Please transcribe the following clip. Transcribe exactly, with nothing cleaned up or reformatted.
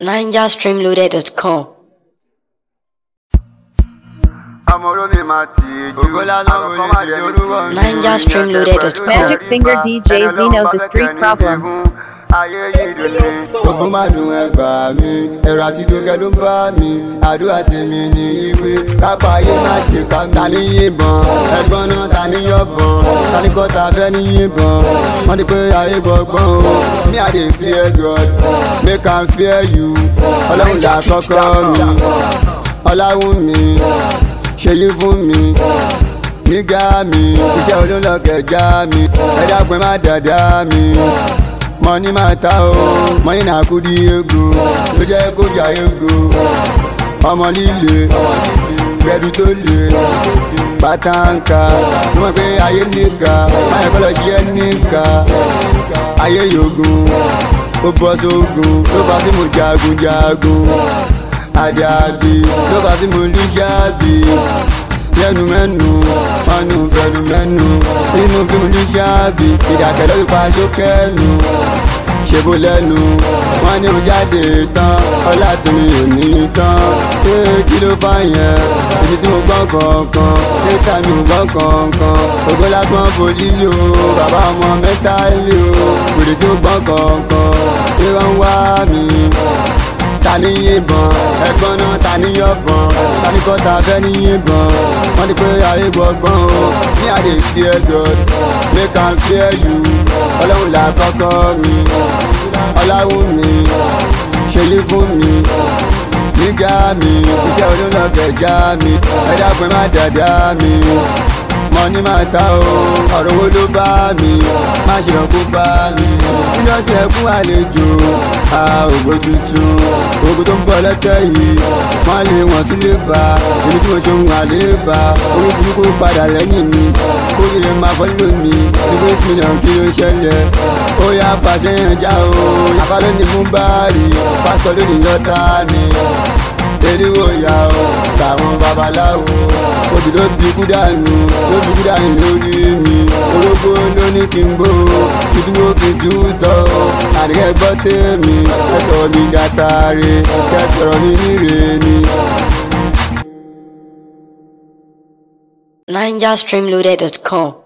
ninja stream loaded dot com. ninja stream loaded dot com. Magic Finger D J Zeno The Street Problem. Ogun máa dùn ẹgbà mi, ẹ̀rọ àti dókẹ́ ló ń bá mi. Àdúrà tèmi ní ìwé, kápá ayé má ṣe ká mi. Ta ní yìnbọn, ẹ̀gbọ́n náà ta ní yọ̀bọ̀n. Ta ní kọ́ta fẹ́ ní yìnbọn, wọ́n ti pé ayé gbọ̀ngbọ̀n o. Me I dey fear God, make am fear you. Ọlọ́run là kọ́kọ́ mi, ọláwùn mi, ṣèyí fún mi. Nígà mi, iṣẹ́ olólọ́kẹ̀já mi. Ẹ dákun má dàda mi. Money matter o, money na kudi ego, ló jẹ́ kó jà ego. Ọmọ líle, gbẹ̀du tó le, pátánkà. Mo mọ̀ pé ayé níkà, báyọ̀ kọ́ lọ ṣiṣẹ́ níkà. Ayé yògùn, ó bọ́ sógun, ló fà sí mo jagun jagun. Àdàbí, ló fà sí mo lù ṣáàbì. Lẹ́nu mẹ́nu, ọ̀nù fẹ̀nu mẹ́nu. Inú fíìmù ní ṣáàbì, ìdàkẹ́ lórí pa ṣókẹ́nu. Ṣèbó lẹ́nu, wọ́n ní òun jáde tán. Ọlá tèmi ò ní tán. Ṣé kí ló fà yẹn? Èmi tí mo gbọ́ kankan, níta mi ò gbọ́ kankan. Ògo lásán fojú yó, bàbá ọmọ mẹ́ta lé o. Wèrè tí ó gbọ́ kankan, ṣé wọ́n ń wá mi? Ta ní yìnbọn, ẹ̀gbọ́n náà ta ní yọ̀bọ̀n. Ta ní kọ́ta fẹ́ ní yìnbọn, wọ́n ti pé ayé gbọ̀ngbọ̀n o. Me I dey fear God, make am fear you. Ọlọ́run là kọ́kọ́ mi, ọláwùn mi, ṣèyí fún mi. Nígà mi, iṣẹ́ olólọ́kẹ̀já mi. Ẹ dákun má dàda mi. Money matter o, ọ̀rọ̀ wo ló bá mi? Má ṣe lọ kó bá mi. Indọ́sí ẹkún àlejò, a ògo tuntun. Ogun tó ń bọ̀ lọ́tẹ̀ yìí, wọ́n lé wọ́n tún lè bá. Èmi tí mo ṣe ń wà lè bá. Orí burúkú padà lẹ́yìn mi, kó lè máa fọ́ lónìí. Six million kí ló ṣẹlẹ̀? Ó yá fàṣẹ yẹn já o. Àbá ló ní fún báàrí, pásítọ̀ ló ní lọ́tà ni. Eriwo ya o, tàwọn babaláwo. Obì ló bí kú dànù, ló bí kú dànù lórí mi. Orógbó ló ní kí n gbó, kí dúró kí n tú tọ́. Àdìgẹ́ gbọ́ tèmi, ẹ sọ̀rọ̀ mi dàtàrí, kẹ sọ̀rọ̀ mi níre ni. ninja stream loaded dot com.